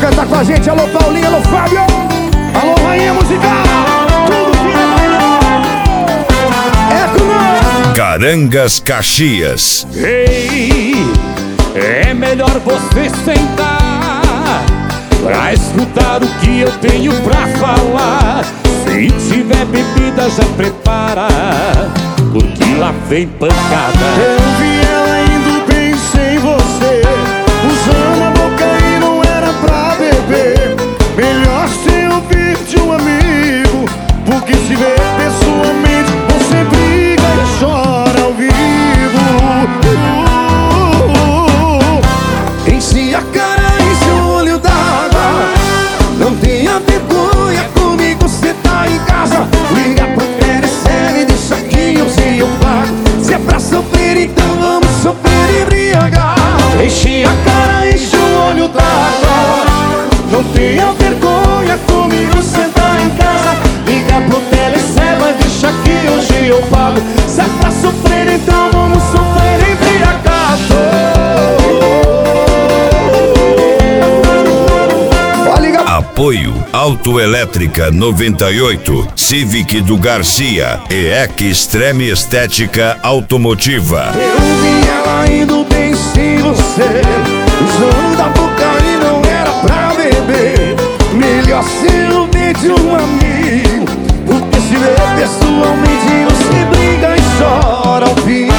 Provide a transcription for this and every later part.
cantar com a gente. Alô Paulinho, alô Fábio, alô Rainha Musical. Tudo é com nós. Carangas Caxias. Ei, é melhor você sentar pra escutar o que eu tenho pra falar. Se tiver bebida já prepara, porque lá vem pancada. Eu vi ela indo bem sem você, usando a boca e não era pra beber. Melhor se ouvir de um amigo, porque se vê pessoalmente você briga e chora ao vivo. Enche a cara, enche o olho d'água. Não tenha vergonha, comigo cê tá em casa. Liga pro Telecel e deixa que hoje eu pago. Se é pra sofrer, então vamos sofrer embriagar. Enche a cara, enche o olho d'água. Não tenha vergonha, comigo cê tá em casa. Liga pro Telecel e deixa que hoje eu pago. Se é pra sofrer, então vamos sofrer embriagado. Apoio Autoelétrica 98, Civic do Garcia e Extreme Estética Automotiva. Eu vi ela indo bem sem você, usando a boca e não era pra beber. Melhor ser o bem de um amigo, porque se vê pessoalmente você briga e chora ao vivo.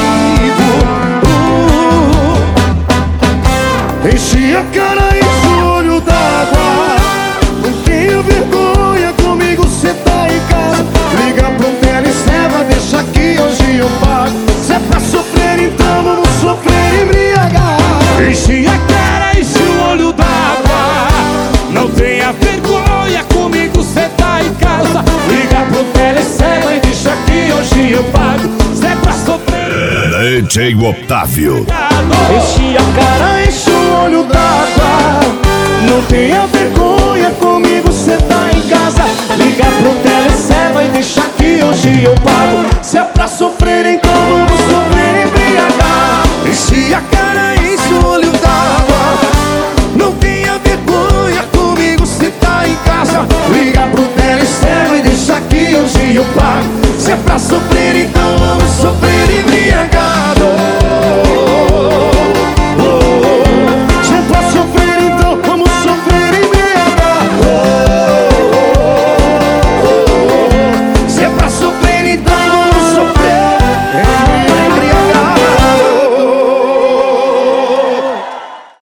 Enche a cara, enche o olho d'água. Não tenho vergonha, comigo cê tá em casa. Liga pro Telecel, deixa que hoje eu pago. Se é pra sofrer, então vamos sofrer embriagar. Enche a cara, enche o olho d'água. Não tenha vergonha, comigo cê tá em casa. Liga pro Telecel e deixa que hoje eu pago. Se é pra sofrer, DJ Otávio. Enche a cara, enche o olho d'água. Não tenha vergonha, comigo cê tá em casa. Liga pro Telecel e deixa que hoje eu pago. Se é pra sofrer, então